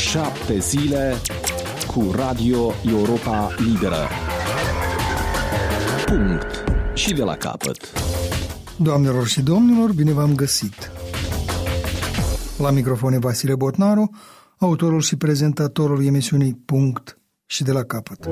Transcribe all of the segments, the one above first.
7 zile cu Radio Europa Liberă. Punct și de la capăt. Doamnelor și domnilor, bine v-am găsit! La microfon e Vasile Botnaru, autorul și prezentatorul emisiunii Punct și de la capăt.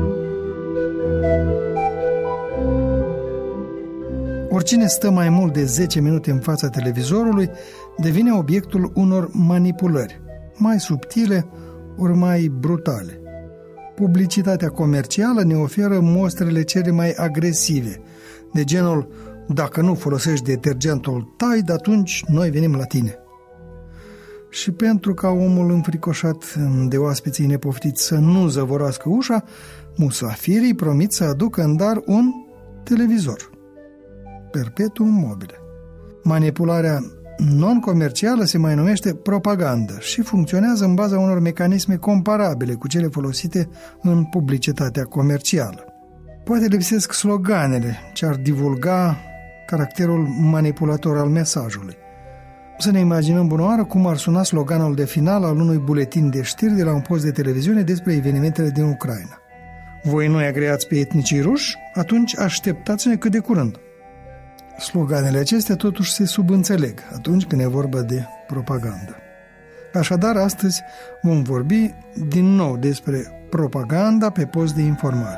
Oricine stă mai mult de 10 minute în fața televizorului devine obiectul unor manipulări, mai subtile ori mai brutale. Publicitatea comercială ne oferă mostrele cele mai agresive, de genul: dacă nu folosești detergentul Tide, atunci noi venim la tine. Și pentru ca omul înfricoșat de oaspeții nepoftiți să nu zăvorască ușa, musafirii promit să aducă în dar un televizor. Perpetuum mobile. Manipularea non-comercială se mai numește propagandă și funcționează în baza unor mecanisme comparabile cu cele folosite în publicitatea comercială. Poate lipsesc sloganele ce ar divulga caracterul manipulator al mesajului. Să ne imaginăm bunoară cum ar suna sloganul de final al unui buletin de știri de la un post de televiziune despre evenimentele din Ucraina. Voi nu-i agreați pe etnicii ruși? Atunci așteptați-ne cât de curând. Sloganele acestea totuși se subînțeleg atunci când e vorba de propagandă. Așadar, astăzi vom vorbi din nou despre propaganda pe post de informare.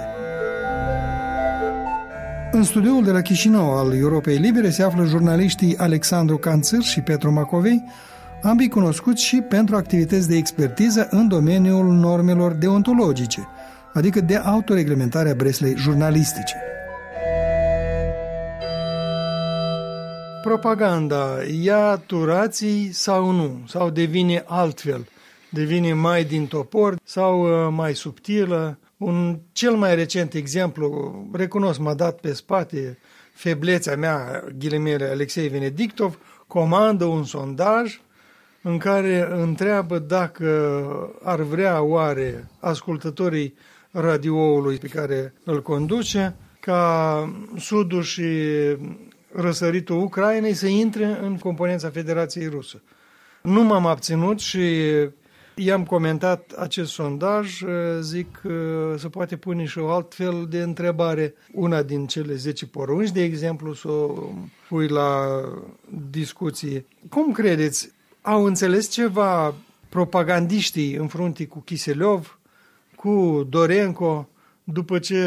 În studioul de la Chișinău al Europei Libere se află jurnaliștii Alexandru Canțăr și Petru Macovei, ambii cunoscuți și pentru activități de expertiză în domeniul normelor deontologice, adică de autoreglementarea breslei jurnalistice. Propaganda ia turații sau nu? Sau devine altfel? Devine mai din topor sau mai subtilă? Un cel mai recent exemplu, recunosc, m-a dat pe spate feblețea mea, ghilimele, Alexei Venedictov, comandă un sondaj în care întreabă dacă ar vrea oare ascultătorii radioului pe care îl conduce ca sudul și răsăritul Ucrainei să intre în componența Federației Rusă. Nu m-am abținut și i-am comentat acest sondaj, zic că se poate pune și o altfel de întrebare. Una din cele 10 porunci, de exemplu, să o pui la discuție. Cum credeți, au înțeles ceva propagandiștii în frunte cu Kiselev, cu Dorenko, după ce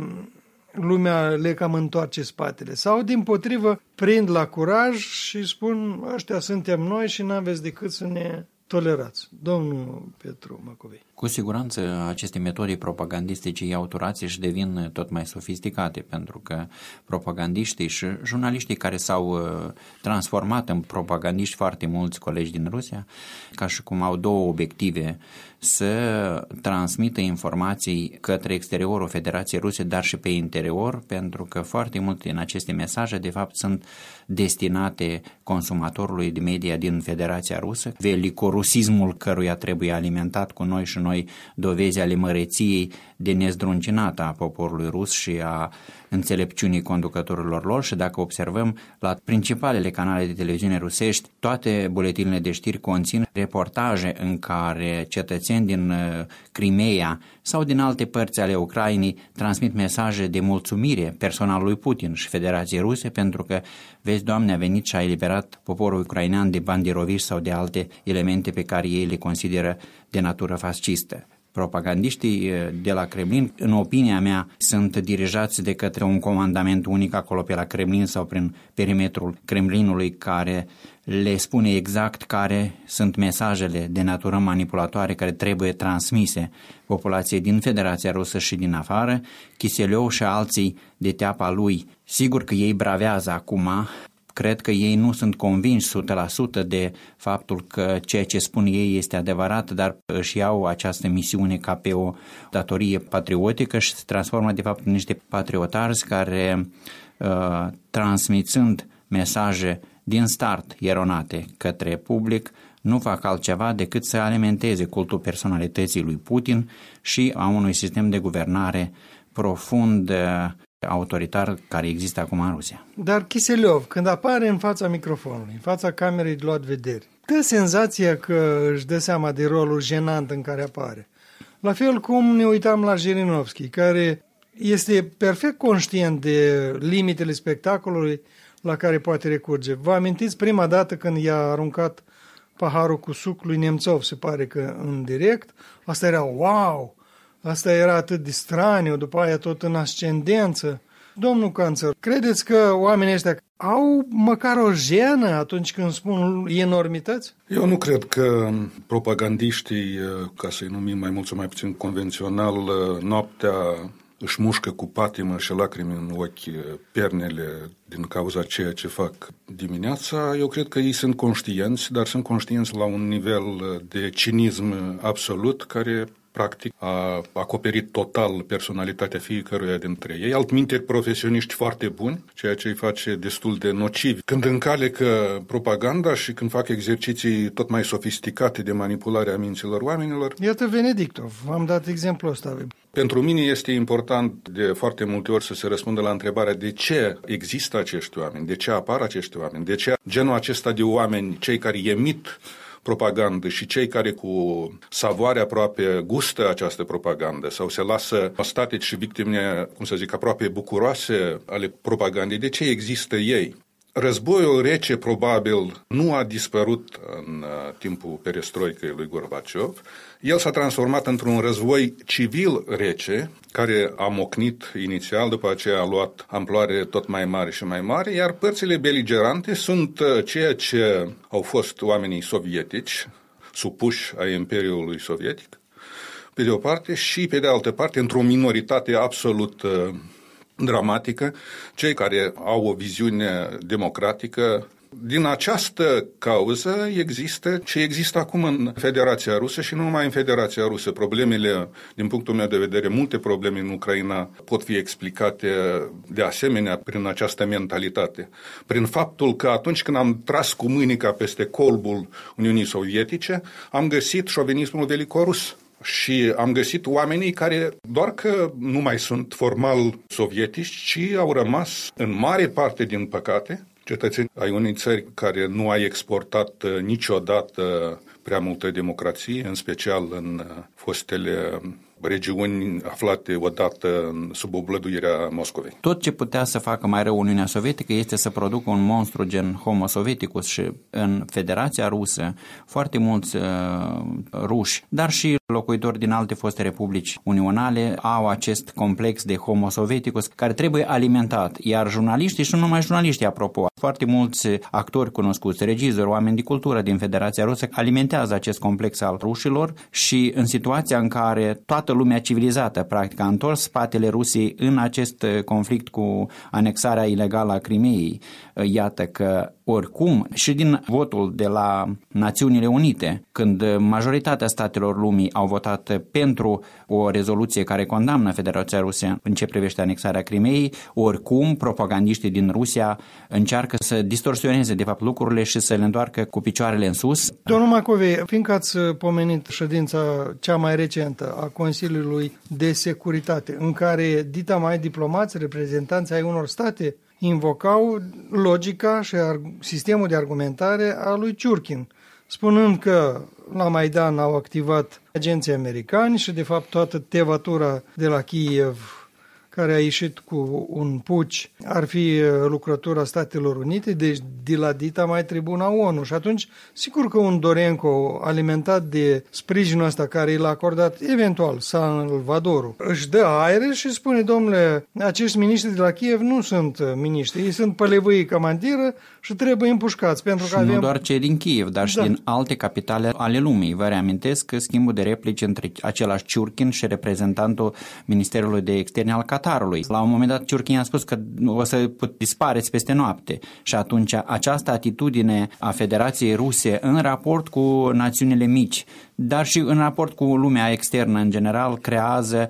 lumea le cam întoarce spatele? Sau, dimpotrivă, prind la curaj și spun: ăștia suntem noi și n-aveți decât să ne tolerați? Domnul Petru Macovei. Cu siguranță aceste metode propagandistice iau turație și devin tot mai sofisticate, pentru că propagandiștii și jurnaliștii care s-au transformat în propagandiști, foarte mulți colegi din Rusia, ca și cum au două obiective: să transmită informații către exteriorul Federației Ruse, dar și pe interior, pentru că foarte multe din aceste mesaje, de fapt, sunt destinate consumatorului de media din Federația Rusă, velicorusismul căruia trebuie alimentat cu noi și noi dovezi ale măreției de nezdruncinată a poporului rus și a înțelepciunii conducătorilor lor. Și dacă observăm la principalele canale de televiziune rusești, toate buletinele de știri conțin reportaje în care cetățeni din Crimeea sau din alte părți ale Ucrainei transmit mesaje de mulțumire personalului Putin și Federației Ruse, pentru că, vezi, Doamne, a venit și a eliberat poporul ucrainean de bandiroviști sau de alte elemente pe care ei le consideră de natură fascistă. Propagandiștii de la Kremlin, în opinia mea, sunt dirijați de către un comandament unic acolo pe la Kremlin sau prin perimetrul Kremlinului, care le spune exact care sunt mesajele de natură manipulatoare care trebuie transmise populației din Federația Rusă și din afară. Kiselev și alții de teapa lui, sigur că ei bravează acum. Cred că ei nu sunt convinși 100% de faptul că ceea ce spun ei este adevărat, dar își iau această misiune ca pe o datorie patriotică și se transformă de fapt în niște patriotarzi care, transmițând mesaje din start eronate către public, nu fac altceva decât să alimenteze cultul personalității lui Putin și a unui sistem de guvernare profund autoritar care există acum în Rusia. Dar Kiselev, când apare în fața microfonului, în fața camerei de luat vederi, dă senzația că își dă seama de rolul jenant în care apare. La fel cum ne uitam la Jirinovski, care este perfect conștient de limitele spectacolului la care poate recurge. Vă amintiți prima dată când i-a aruncat paharul cu suc lui Nemțov, se pare că în direct? Asta era wow! Asta era atât de straniu, după aia tot în ascendență. Domnul Canțăr, credeți că oamenii ăștia au măcar o jenă atunci când spun enormități? Eu nu cred că propagandiștii, ca să-i numim mai mult sau mai puțin convențional, noaptea își mușcă cu patimă și lacrimi în ochi pernele din cauza ceea ce fac dimineața. Eu cred că ei sunt conștienți, dar sunt conștienți la un nivel de cinism absolut care practic a acoperit total personalitatea fiecăruia dintre ei. Altminteri profesioniști foarte buni, ceea ce îi face destul de nocivi. Când încalecă propaganda și când fac exerciții tot mai sofisticate de manipulare a minților oamenilor. Iată Venedictov, v-am dat exemplul ăsta. Pentru mine este important de foarte multe ori să se răspundă la întrebarea de ce există acești oameni, de ce apar acești oameni, de ce genul acesta de oameni, cei care emit propagandă și cei care cu savoare aproape gustă această propagandă sau se lasă statici și victime, aproape bucuroase ale propagandei, de ce există ei? Războiul rece probabil nu a dispărut în timpul perestroicăi lui Gorbaciov. El s-a transformat într-un război civil rece, care a mocnit inițial, după aceea a luat amploare tot mai mare și mai mare, iar părțile beligerante sunt ceea ce au fost oamenii sovietici, supuși ai Imperiului Sovietic, pe de o parte, și pe de altă parte, într-o minoritate absolut dramatică, cei care au o viziune democratică. Din această cauză există ce există acum în Federația Rusă și nu numai în Federația Rusă. Problemele, din punctul meu de vedere, multe probleme în Ucraina pot fi explicate de asemenea prin această mentalitate. Prin faptul că atunci când am tras cu mânica peste colbul Uniunii Sovietice, am găsit șovinismul velicorus. Și am găsit oamenii care doar că nu mai sunt formal sovietici, ci au rămas în mare parte, din păcate, cetățeni ai unei țări care nu a exportat niciodată prea multă democrație, în special în fostele regiuni aflate odată sub oblăduirea Moscovei. Tot ce putea să facă mai rău Uniunea Sovietică este să producă un monstru gen Homo Sovieticus și în Federația Rusă foarte mulți ruși, dar și locuitori din alte foste republici unionale au acest complex de Homo Sovieticus care trebuie alimentat, iar jurnaliștii și nu numai jurnaliștii, apropo, foarte mulți actori cunoscuți, regizori, oameni de cultură din Federația Rusă alimentează acest complex al rușilor și în situația în care toată lumea civilizată, practic, a întors spatele Rusiei în acest conflict cu anexarea ilegală a Crimeei. Iată că oricum și din votul de la Națiunile Unite, când majoritatea statelor lumii au votat pentru o rezoluție care condamnă Federația Rusă în ce privește anexarea Crimeei, oricum propagandiștii din Rusia încearcă să distorsioneze de fapt lucrurile și să le întoarcă cu picioarele în sus. Domnul Macovei, fiindcă ați pomenit ședința cea mai recentă a Consiliului de Securitate, în care dita mai diplomați, reprezentanți ai unor state, invocau logica și sistemul de argumentare a lui Ciurkin, spunând că la Maidan au activat agenții americani și de fapt toată tevatura de la Kiev care a ieșit cu un puci ar fi lucrătura Statelor Unite, deci de la dita mai tribuna ONU. Și atunci, sigur că un Dorenco alimentat de sprijinul ăsta care l-a acordat eventual Salvadorul, își dă aere și spune, domnule, acești miniștri de la Kiev nu sunt miniștri, ei sunt pălevâi comandiră și trebuie împușcați. Pentru că nu doar cei din Kiev, dar și din alte capitale ale lumii. Vă reamintesc că schimbul de replici între același Ciurkin și reprezentantul Ministerului de Externe al Qatarului. La un moment dat Ciurkin a spus că o să dispariți peste noapte și atunci această atitudine a Federației Ruse în raport cu națiunile mici, dar și în raport cu lumea externă în general, creează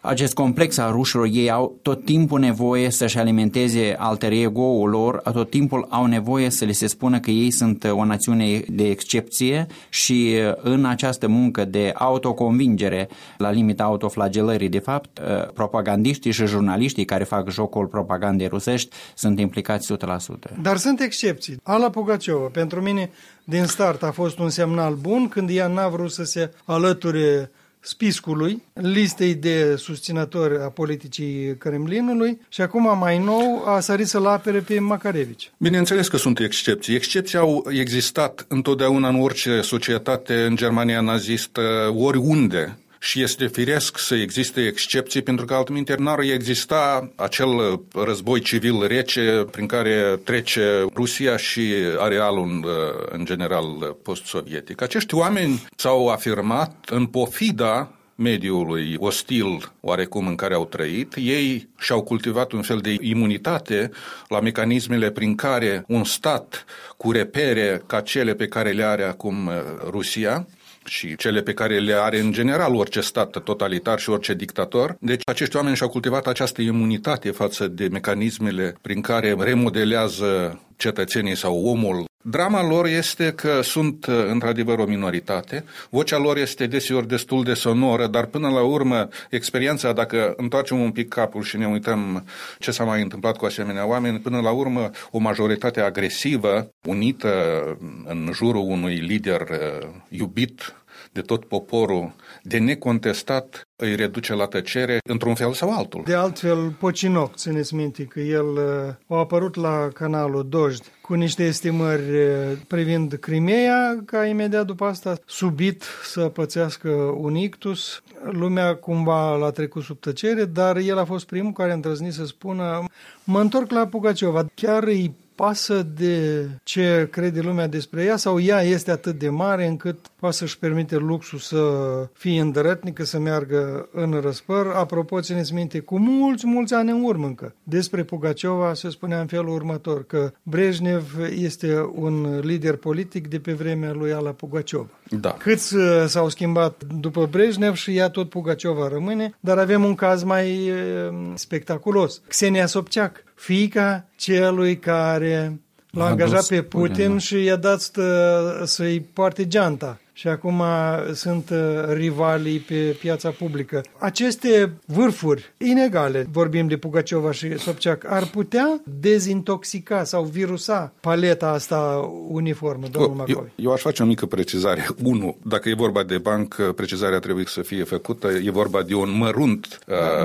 acest complex al rușilor, ei au tot timpul nevoie să-și alimenteze alter ego-ul lor, tot timpul au nevoie să li se spună că ei sunt o națiune de excepție și în această muncă de autoconvingere, la limita autoflagelării, de fapt, propagandiștii și jurnaliștii care fac jocul propagandei rusești sunt implicați 100%. Dar sunt excepții. Alla Pugaciova, pentru mine, din start a fost un semnal bun când ea n-a vrut să se alăture spiscului, listei de susținători a politicii Kremlinului și acum mai nou a sărit să-l apere pe Makarevici. Bineînțeles că sunt excepții. Excepții au existat întotdeauna în orice societate, în Germania nazistă, oriunde. Și este firesc să existe excepții, pentru că altminteri n-ar exista acel război civil rece prin care trece Rusia și arealul în general post-sovietic. Acești oameni s-au afirmat în pofida mediului ostil oarecum în care au trăit. Ei și-au cultivat un fel de imunitate la mecanismele prin care un stat cu repere ca cele pe care le are acum Rusia și cele pe care le are în general orice stat totalitar și orice dictator. Deci acești oameni și-au cultivat această imunitate față de mecanismele prin care remodelează cetățenii sau omul. Drama lor este că sunt într-adevăr o minoritate, vocea lor este deseori destul de sonoră, dar până la urmă experiența, dacă întoarcem un pic capul și ne uităm ce s-a mai întâmplat cu asemenea oameni, până la urmă o majoritate agresivă, unită în jurul unui lider iubit de tot poporul, de necontestat, îi reduce la tăcere într-un fel sau altul. De altfel, Pocinoc, țineți minte că el a apărut la canalul Dojd cu niște estimări privind Crimea, ca imediat după asta subit să pățească un ictus. Lumea cumva l-a trecut sub tăcere, dar el a fost primul care a îndrăznit să spună: mă întorc la Pugaciova, chiar îi pasă de ce crede lumea despre ea sau ea este atât de mare încât poate să-și permite luxul să fie îndărătnică, să meargă în răspăr. Apropo, țineți minte, cu mulți ani în urmă încă, despre Pugaciova se spunea în felul următor, că Brejnev este un lider politic de pe vremea lui Alla Pugaciova. Da. Câți s-au schimbat după Brejnev și ea tot Pugaciova rămâne, dar avem un caz mai spectaculos. Xenia Sobchak, fiica celui care l-a angajat pe Putin și i-a dat să-i poarte geanta. Și acum sunt rivalii pe piața publică. Aceste vârfuri inegale, vorbim de Pugaciova și Sobchak, ar putea dezintoxica sau virusa paleta asta uniformă, domnul Macovei? Eu aș face o mică precizare. 1. Dacă e vorba de bancă, precizarea trebuie să fie făcută. E vorba de un mărunt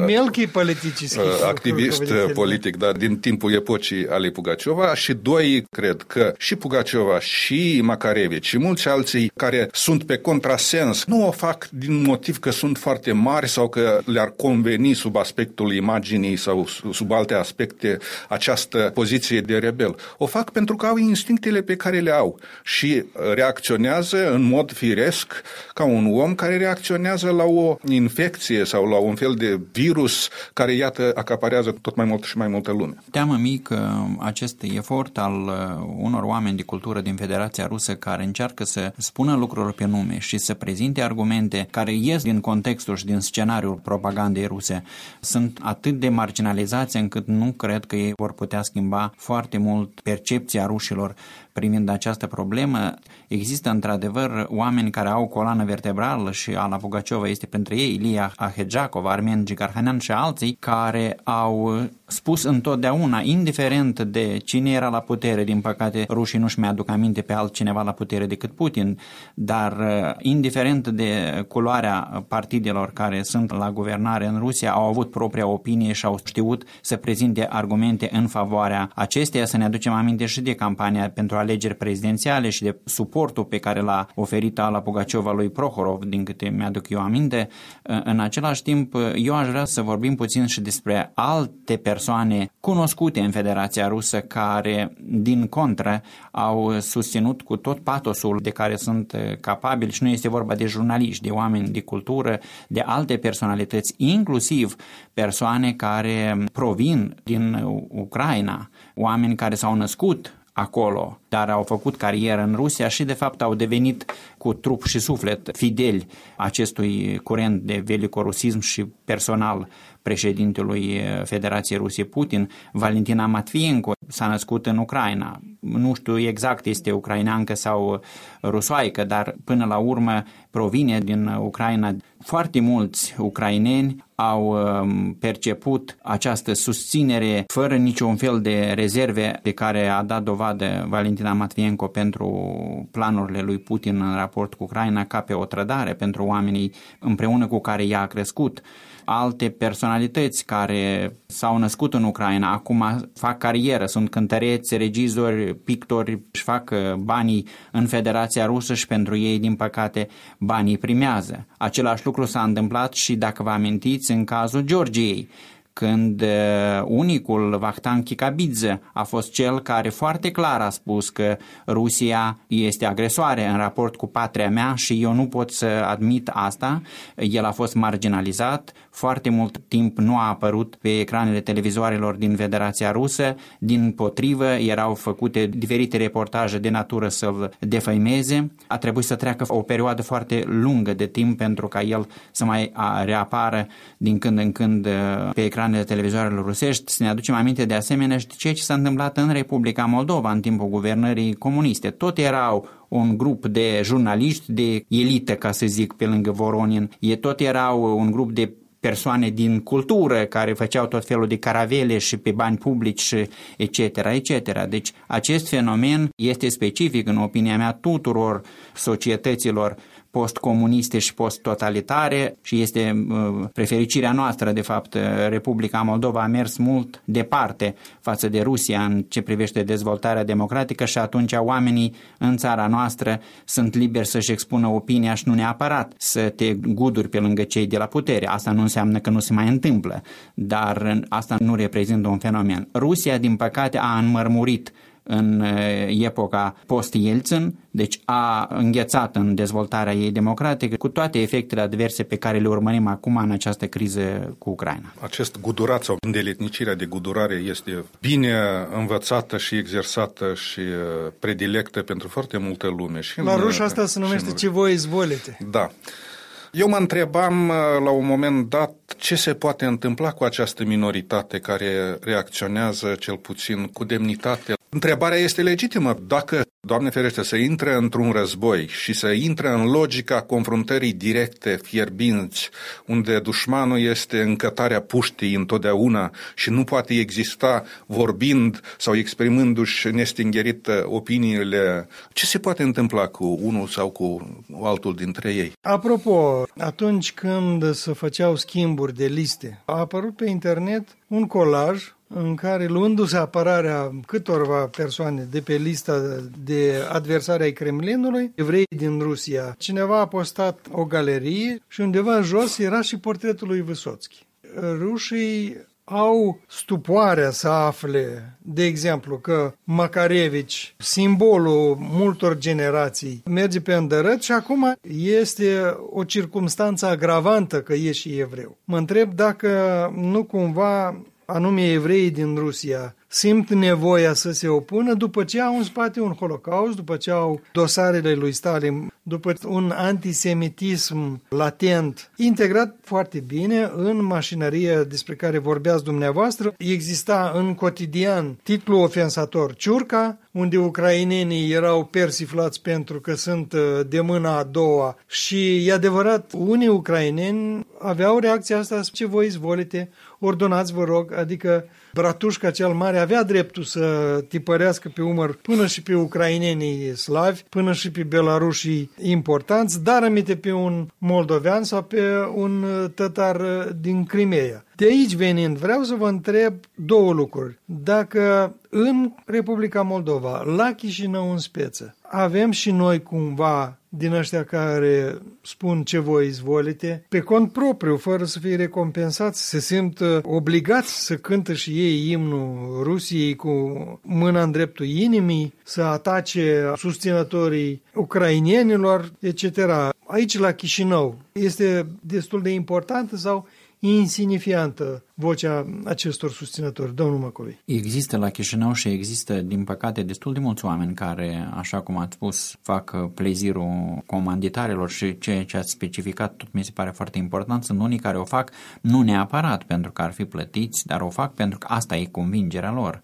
activist politic, dar din timpul epocii ale Pugaciova. Și 2. Cred că și Pugaciova și Makarevici și mulți alții care sunt pe contrasens, nu o fac din motiv că sunt foarte mari sau că le-ar conveni sub aspectul imaginii sau sub alte aspecte această poziție de rebel. O fac pentru că au instinctele pe care le au și reacționează în mod firesc ca un om care reacționează la o infecție sau la un fel de virus care, iată, acaparează tot mai mult și mai multă lume. Teamă mic acest efort al unor oameni de cultură din Federația Rusă care încearcă să spună lucruri pe nume și să prezinte argumente care ies din contextul și din scenariul propagandei ruse, sunt atât de marginalizați încât nu cred că ei vor putea schimba foarte mult percepția rușilor privind această problemă. Există într-adevăr oameni care au coloană vertebrală și Alla Pugaciova este printre ei, Ilia Ahedjakov, Armen Gigarhanean și alții care au spus întotdeauna, indiferent de cine era la putere, din păcate rușii nu-și mai aduc aminte pe altcineva la putere decât Putin, dar indiferent de culoarea partidelor care sunt la guvernare în Rusia, au avut propria opinie și au știut să prezinte argumente în favoarea acesteia. Să ne aducem aminte și de campania pentru alegeri prezidențiale și de suportul pe care l-a oferit Alla Pugaciova lui Prohorov, din câte mi-aduc eu aminte. În același timp, eu aș vrea să vorbim puțin și despre alte persoane cunoscute în Federația Rusă care, din contră, au susținut cu tot patosul de care sunt capabili, și nu este vorba de jurnaliști, de oameni de cultură, de alte personalități, inclusiv persoane care provin din Ucraina, oameni care s-au născut acolo, dar au făcut carieră în Rusia și de fapt au devenit cu trup și suflet fideli acestui curent de velicorusism și personal președintelui Federației Rusiei Putin. Valentina Matvienko s-a născut în Ucraina. Nu știu exact este ucraineancă sau rusoaică, dar până la urmă provine din Ucraina. Foarte mulți ucraineni au perceput această susținere fără niciun fel de rezerve de care a dat dovadă Valentina Matvienko pentru planurile lui Putin în raport cu Ucraina ca pe o trădare pentru oamenii împreună cu care ea a crescut. Alte personalități care s-au născut în Ucraina, acum fac carieră, sunt cântăreți, regizori, pictori, își fac banii în Federația Rusă și pentru ei, din păcate, banii primează. Același lucru s-a întâmplat și, dacă vă amintiți, în cazul Georgiei, când unicul Vahtan Kikabidze a fost cel care foarte clar a spus că Rusia este agresoare în raport cu patria mea și eu nu pot să admit asta. El a fost marginalizat, foarte mult timp nu a apărut pe ecranele televizoarelor din Federația Rusă, dimpotrivă erau făcute diferite reportaje de natură să-l defăimeze. A trebuit să treacă o perioadă foarte lungă de timp pentru ca el să mai reapară din când în când pe ecranele televizoarelor rusești. Să ne aducem aminte de asemenea și de ceea ce s-a întâmplat în Republica Moldova în timpul guvernării comuniste. Tot erau un grup de jurnaliști de elită, ca să zic, pe lângă Voronin. Tot erau un grup de persoane din cultură care făceau tot felul de caravele și pe bani publici, etc., etc. Deci acest fenomen este specific, în opinia mea, tuturor societăților postcomuniste și posttotalitare și este prefericirea noastră, de fapt. Republica Moldova a mers mult departe față de Rusia în ce privește dezvoltarea democratică și atunci oamenii în țara noastră sunt liberi să-și expună opinia și nu neapărat să te guduri pe lângă cei de la putere. Asta nu înseamnă că nu se mai întâmplă, dar asta nu reprezintă un fenomen. Rusia, din păcate, a înmărmurit în epoca post-Yeltsin, deci a înghețat în dezvoltarea ei democratică cu toate efectele adverse pe care le urmărim acum în această criză cu Ucraina. Acest gudurat sau îndeletnicirea de gudurare este bine învățată și exersată și predilectă pentru foarte multă lume. Și la ruși asta se numește ce voi izvolite. Da. Eu mă întrebam la un moment dat ce se poate întâmpla cu această minoritate care reacționează cel puțin cu demnitate. Întrebarea este legitimă. Dacă, Doamne ferește, să intre într-un război și să intre în logica confruntării directe, fierbinți, unde dușmanul este încătarea puștii întotdeauna și nu poate exista vorbind sau exprimându-și nestingerit opiniile, ce se poate întâmpla cu unul sau cu altul dintre ei? Apropo, atunci când se făceau schimburi de liste, a apărut pe internet un colaj în care, luându-se apărarea câtorva persoane de pe lista de adversari ai Kremlinului, evrei din Rusia, cineva a postat o galerie și undeva jos era și portretul lui Vysotski. Rușii au stupoarea să afle, de exemplu, că Makarevici, simbolul multor generații, merge pe îndărăt și acum este o circumstanță agravantă că e și evreu. Mă întreb dacă nu cumva anume evreii din Rusia simt nevoia să se opună după ce au în spate un holocaust, după ce au dosarele lui Stalin, după un antisemitism latent, integrat foarte bine în mașinăria despre care vorbeați dumneavoastră. Exista în cotidian titlul ofensator Ciurca, unde ucrainenii erau persiflați pentru că sunt de mâna a doua și, e adevărat, unii ucraineni aveau reacția asta, ce voi izvolite, ordonați, vă rog, adică Bratușca cel mare avea dreptul să tipărească pe umăr până și pe ucrainenii slavi, până și pe belarușii importanți, dar aminte pe un moldovean sau pe un tătar din Crimea. De aici venind, vreau să vă întreb două lucruri. Dacă în Republica Moldova, la Chișinău în speță, avem și noi cumva din ăștia care spun ce voi izvolite, pe cont propriu, fără să fie recompensați, se simt obligați să cântă și ei imnul Rusiei cu mâna în dreptul inimii, să atace susținătorii ucrainienilor, etc. Aici, la Chișinău, este destul de importantă sau insignifiantă vocea acestor susținători, domnul Macovei? Există la Chișinău și există, din păcate, destul de mulți oameni care, așa cum ați spus, fac plezirul comanditarilor și ceea ce ați specificat tot mi se pare foarte important. Sunt unii care o fac nu neapărat pentru că ar fi plătiți, dar o fac pentru că asta e convingerea lor.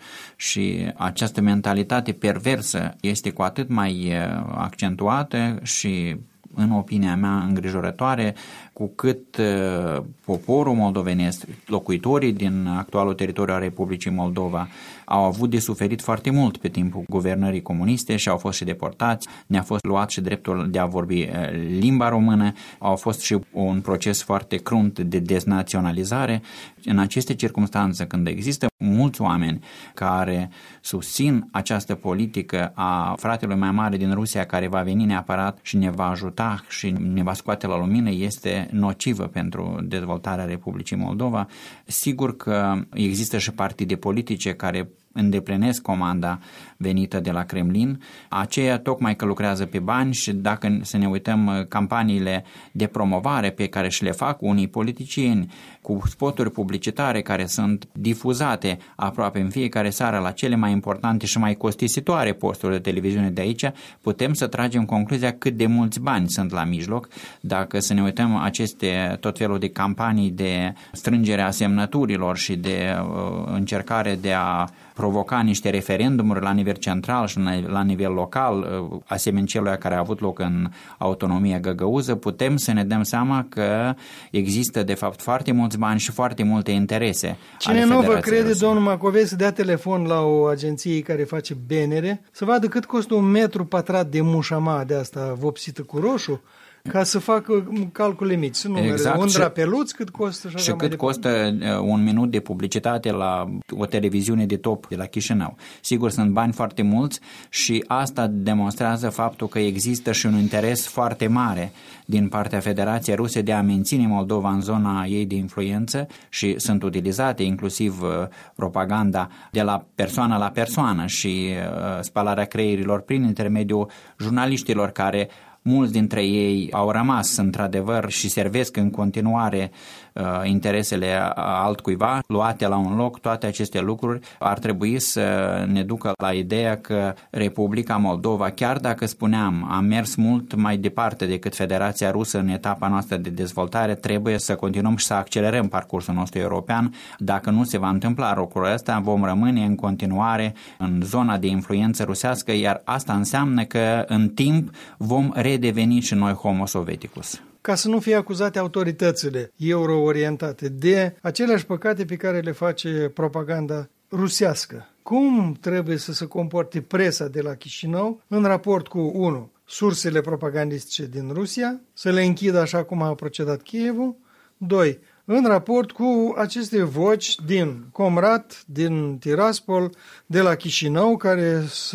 Și această mentalitate perversă este cu atât mai accentuată și, în opinia mea, îngrijorătoare, cu cât poporul moldovenesc, locuitorii din actualul teritoriu al Republicii Moldova, au avut de suferit foarte mult pe timpul guvernării comuniste și au fost și deportați, ne-a fost luat și dreptul de a vorbi limba română, au fost și un proces foarte crunt de deznaționalizare. În aceste circunstanțe, când există mulți oameni care susțin această politică a fratelui mai mare din Rusia, care va veni neapărat și ne va ajuta și ne va scoate la lumină, este nocivă pentru dezvoltarea Republicii Moldova. Sigur că există și partide politice care îndeplinesc comanda venită de la Kremlin, aceia tocmai că lucrează pe bani și dacă să ne uităm campaniile de promovare pe care și le fac unii politicieni cu spoturi publicitare care sunt difuzate aproape în fiecare seară la cele mai importante și mai costisitoare posturi de televiziune de aici, putem să tragem concluzia cât de mulți bani sunt la mijloc. Dacă să ne uităm aceste tot felul de campanii de strângere a semnăturilor și de încercare de a provoca niște referendumuri la nivel central și la nivel local, asemenea celui care a avut loc în autonomia găgăuză, putem să ne dăm seama că există de fapt foarte mulți bani și foarte multe interese. Cine nu vă crede, domnul Macovei, să dea telefon la o agenție care face benere, să vadă cât costă un metru pătrat de mușama de asta vopsită cu roșu, ca să facă calcule mici, să numere exact. Un drapeluț cât costă și cât costă un minut de publicitate la o televiziune de top de la Chișinău. Sigur, sunt bani foarte mulți și asta demonstrează faptul că există și un interes foarte mare din partea Federației Ruse de a menține Moldova în zona ei de influență și sunt utilizate inclusiv propaganda de la persoană la persoană și spălarea creierilor prin intermediul jurnaliștilor care mulți dintre ei au rămas într-adevăr și servesc în continuare interesele altcuiva, luate la un loc. Toate aceste lucruri ar trebui să ne ducă la ideea că Republica Moldova, chiar dacă spuneam, a mers mult mai departe decât Federația Rusă în etapa noastră de dezvoltare, trebuie să continuăm și să accelerăm parcursul nostru european. Dacă nu se va întâmpla lucrul ăsta, vom rămâne în continuare în zona de influență rusească, iar asta înseamnă că în timp vom redeveni și noi Homo Sovieticus. Ca să nu fie acuzate autoritățile euro-orientate de aceleași păcate pe care le face propaganda rusească. Cum trebuie să se comporte presa de la Chișinău în raport cu 1. Sursele propagandistice din Rusia, să le închidă așa cum a procedat Kievul, 2. În raport cu aceste voci din Comrat, din Tiraspol, de la Chișinău, care se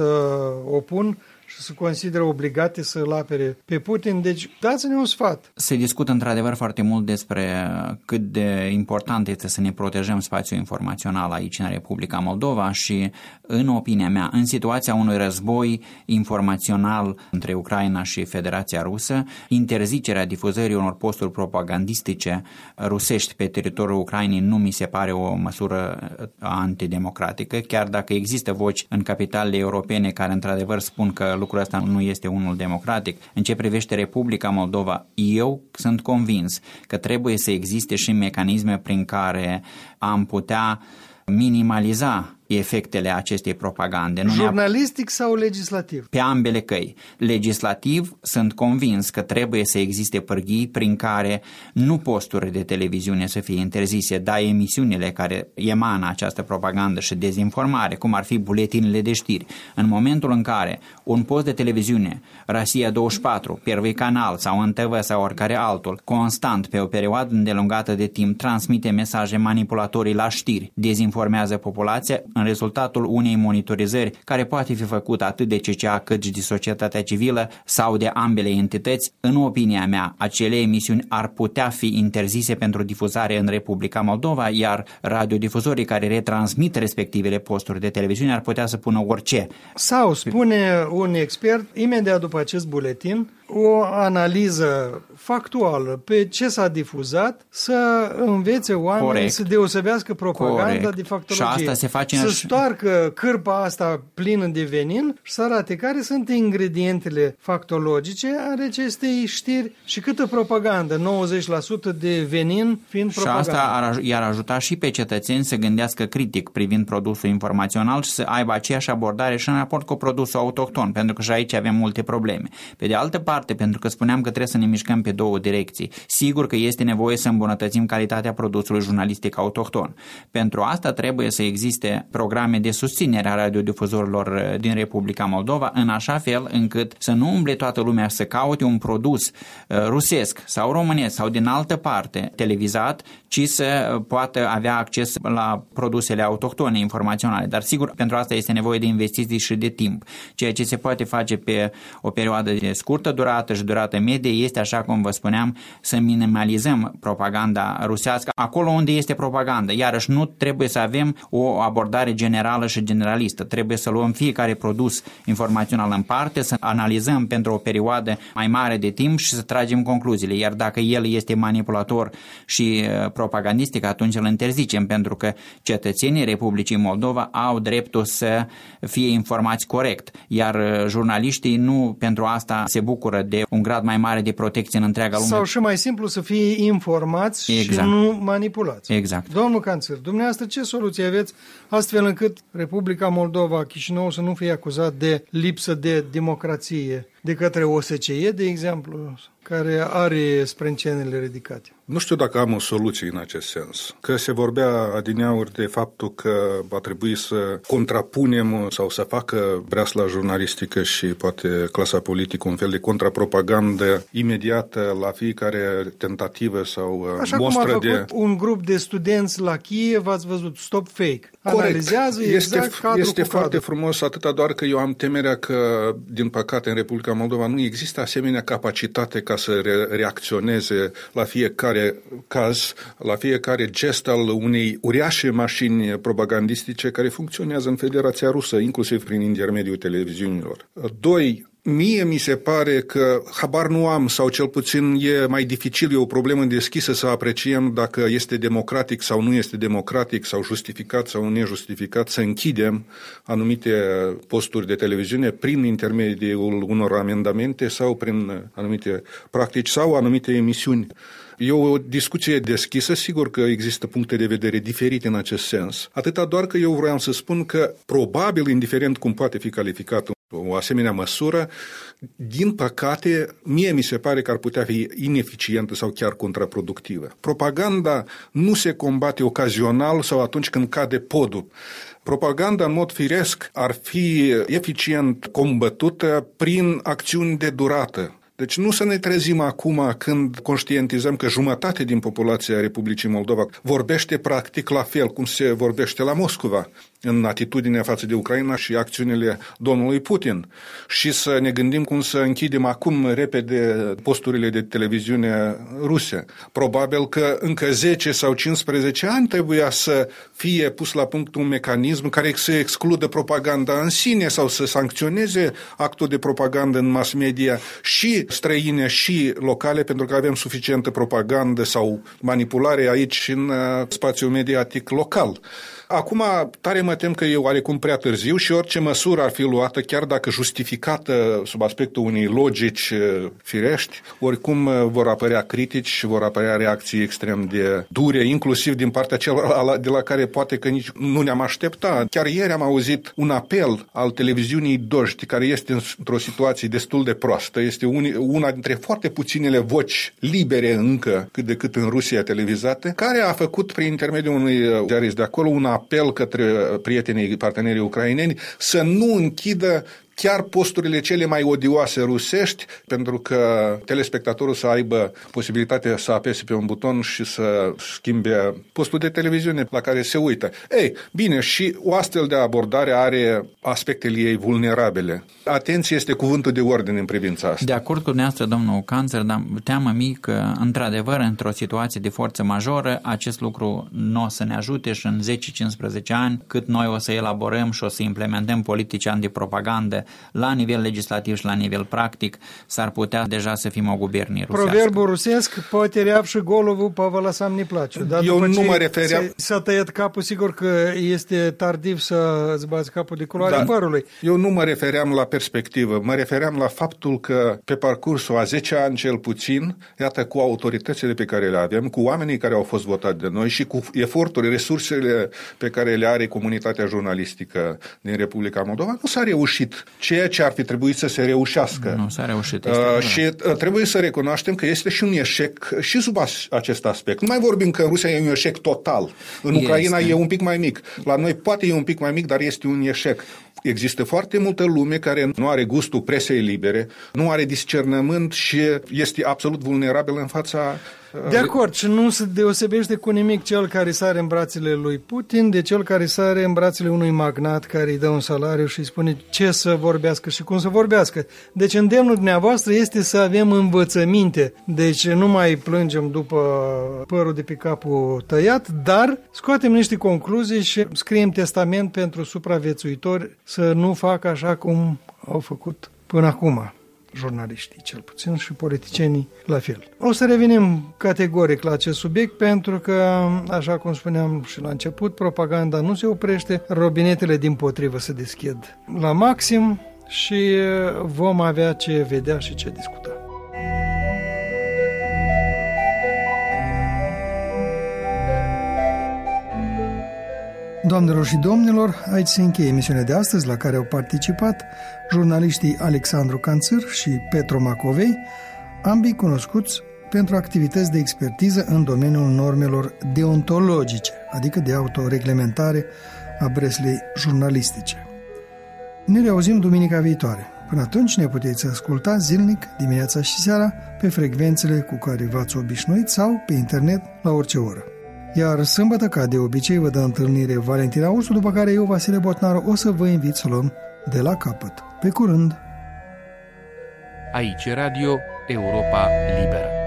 opun și se consideră obligate să-l apere pe Putin. Deci dați-ne un sfat. Se discută într-adevăr foarte mult despre cât de important este să ne protejăm spațiul informațional aici în Republica Moldova și, în opinia mea, în situația unui război informațional între Ucraina și Federația Rusă, interzicerea difuzării unor posturi propagandistice rusești pe teritoriul Ucrainei nu mi se pare o măsură antidemocratică, chiar dacă există voci în capitalele europene care într-adevăr spun că lucrul ăsta nu este unul democratic. În ce privește Republica Moldova, eu sunt convins că trebuie să existe și mecanisme prin care am putea minimaliza efectele acestei propagande. Jurnalistic sau legislativ? Pe ambele căi. Legislativ, sunt convins că trebuie să existe pârghii prin care nu posturile de televiziune să fie interzise, dar emisiunile care emană această propagandă și dezinformare, cum ar fi buletinele de știri. În momentul în care un post de televiziune, Rosia 24, Первый Canal sau NTV sau oricare altul, constant pe o perioadă îndelungată de timp transmite mesaje manipulatorii la știri, dezinformează populația, în rezultatul unei monitorizări care poate fi făcută atât de CCA cât și de societatea civilă sau de ambele entități, în opinia mea, acele emisiuni ar putea fi interzise pentru difuzare în Republica Moldova, iar radiodifuzorii care retransmit respectivele posturi de televiziune ar putea să pună orice. Sau, spune un expert, imediat după acest buletin, o analiză factuală, pe ce s-a difuzat, să învețe oamenii să deosebească propaganda de factologie. Și asta se face să stoarcă cârpa asta plină de venin și să arate care sunt ingredientele factologice ale acestei știri și câtă propagandă, 90% de venin fiind propagandă. Și asta i-ar ajuta și pe cetățeni să gândească critic privind produsul informațional și să aibă aceeași abordare și în raport cu produsul autohton, pentru că și aici avem multe probleme. Pe de altă parte, pentru că spuneam că trebuie să ne mișcăm pe două direcții, sigur că este nevoie să îmbunătățim calitatea produsului jurnalistic autohton. Pentru asta trebuie să existe programe de susținere a radiodifuzorilor din Republica Moldova, în așa fel încât să nu umble toată lumea să caute un produs rusesc sau românesc sau din altă parte televizat, ci să poată avea acces la produsele autohtone informaționale. Dar sigur, pentru asta este nevoie de investiții și de timp. Ceea ce se poate face pe o perioadă de scurtă durată și durată medie este, așa cum vă spuneam, să minimalizăm propaganda rusească acolo unde este propagandă. Iarăși nu trebuie să avem o abordare generală și generalistă. Trebuie să luăm fiecare produs informațional în parte, să analizăm pentru o perioadă mai mare de timp și să tragem concluziile. Iar dacă el este manipulator și propagandistic, atunci îl interzicem, pentru că cetățenii Republicii Moldova au dreptul să fie informați corect, iar jurnaliștii nu pentru asta se bucură de un grad mai mare de protecție în întreaga lume. Sau și mai simplu să fie informați și nu manipulați. Exact. Domnul Canțăr, dumneavoastră ce soluție aveți astfel încât Republica Moldova, Chișinău, să nu fie acuzat de lipsă de democrație de către OSCE, de exemplu, care are sprâncenele ridicate? Nu știu dacă am o soluție în acest sens. Că se vorbea adineauri de faptul că va trebui să contrapunem sau să facă breasla jurnalistică și poate clasa politică un fel de contrapropagandă imediată la fiecare tentativă sau așa mostră cum a făcut un grup de studenți la Kiev, ați văzut, Stop Fake. Analizează exact cadru este cu foarte cadru. frumos, atâta doar că eu am temerea că, din păcate, în Republica Moldova nu există asemenea capacitate ca să reacționeze la fiecare caz, la fiecare gest al unei uriașe mașini propagandistice care funcționează în Federația Rusă, inclusiv prin intermediul televiziunilor. 2. Mie mi se pare că habar nu am, sau cel puțin e mai dificil, e o problemă deschisă să apreciem dacă este democratic sau nu este democratic, sau justificat sau nejustificat să închidem anumite posturi de televiziune prin intermediul unor amendamente sau prin anumite practici sau anumite emisiuni. E o discuție deschisă, sigur că există puncte de vedere diferite în acest sens. Atâta doar că eu vreau să spun că probabil, indiferent cum poate fi calificat o asemenea măsură, din păcate, mie mi se pare că ar putea fi ineficientă sau chiar contraproductivă. Propaganda nu se combate ocazional sau atunci când cade podul. Propaganda, în mod firesc, ar fi eficient combătută prin acțiuni de durată. Deci nu să ne trezim acum când conștientizăm că jumătate din populația Republicii Moldova vorbește practic la fel cum se vorbește la Moscova în atitudinea față de Ucraina și acțiunile domnului Putin, și să ne gândim cum să închidem acum repede posturile de televiziune ruse. Probabil că încă 10 sau 15 ani trebuia să fie pus la punct un mecanism care să excludă propaganda în sine sau să sancționeze actul de propagandă în mass media și străine și locale, pentru că avem suficientă propagandă sau manipulare aici în spațiul mediatic local. Acum, tare mă tem că e oarecum prea târziu și orice măsură ar fi luată, chiar dacă justificată sub aspectul unei logici firești, oricum vor apărea critici și vor apărea reacții extrem de dure, inclusiv din partea celor de la care poate că nici nu ne-am aștepta. Chiar ieri am auzit un apel al televiziunii Doști, care este într-o situație destul de proastă. Este una dintre foarte puținele voci libere încă, cât de cât în Rusia televizate, care a făcut prin intermediul unui ziarist de acolo un apel către prietenii, partenerii ucraineni să nu închidă chiar posturile cele mai odioase rusești, pentru că telespectatorul să aibă posibilitatea să apese pe un buton și să schimbe postul de televiziune la care se uită. Ei, bine, și o astfel de abordare are aspectele ei vulnerabile. Atenție este cuvântul de ordine în privința asta. De acord cu dumneavoastră, domnul Canțăr, dar teamă-mi că, într-adevăr, într-o situație de forță majoră, acest lucru nu o să ne ajute și în 10-15 ani, cât noi o să elaborăm și o să implementăm politici antipropagandă la nivel legislativ și la nivel practic s-ar putea deja să fim o gubernii rusească. Proverbul rusesc, poate reap și golovul pavă să ne place. Dar eu nu mă refeream... S-a tăiat capul, sigur că este tardiv să îți bați capul de culoarea părului. Eu nu mă refeream la perspectivă, mă refeream la faptul că pe parcursul a 10 ani cel puțin, iată, cu autoritățile pe care le avem, cu oamenii care au fost votați de noi și cu eforturile, resursele pe care le are comunitatea jurnalistică din Republica Moldova, nu s-a reușit ceea ce ar fi trebuit să se reușească. Nu s-a reușit. Și trebuie să recunoaștem că este și un eșec și sub acest aspect. Nu mai vorbim că în Rusia e un eșec total. În Ucraina e un pic mai mic. La noi poate e un pic mai mic, dar este un eșec. Există foarte multă lume care nu are gustul presei libere, nu are discernământ și este absolut vulnerabil în fața... De acord, și nu se deosebește cu nimic cel care sare în brațele lui Putin de cel care sare în brațele unui magnat care îi dă un salariu și îi spune ce să vorbească și cum să vorbească. Deci îndemnul dumneavoastră este să avem învățăminte. Deci nu mai plângem după părul de pe capul tăiat, dar scoatem niște concluzii și scriem testament pentru supraviețuitori să nu facă așa cum au făcut până acum. Jurnaliștii, cel puțin, și politicienii la fel. O să revenim categoric la acest subiect pentru că, așa cum spuneam și la început, propaganda nu se oprește, robinetele dimpotrivă se deschid la maxim și vom avea ce vedea și ce discuta. Doamnelor și domnilor, aici se încheie emisiunea de astăzi la care au participat jurnaliștii Alexandru Canțâr și Petru Macovei, ambii cunoscuți pentru activități de expertiză în domeniul normelor deontologice, adică de autoreglementare a breslei jurnalistice. Ne reauzim duminica viitoare. Până atunci ne puteți asculta zilnic, dimineața și seara, pe frecvențele cu care v-ați obișnuit sau pe internet la orice oră. Iar sâmbătă, ca de obicei, vă dă întâlnire Valentina Ursu, după care eu, Vasile Botnaru, o să vă invit să luăm de la capăt. Pe curând! Aici Radio Europa Liberă.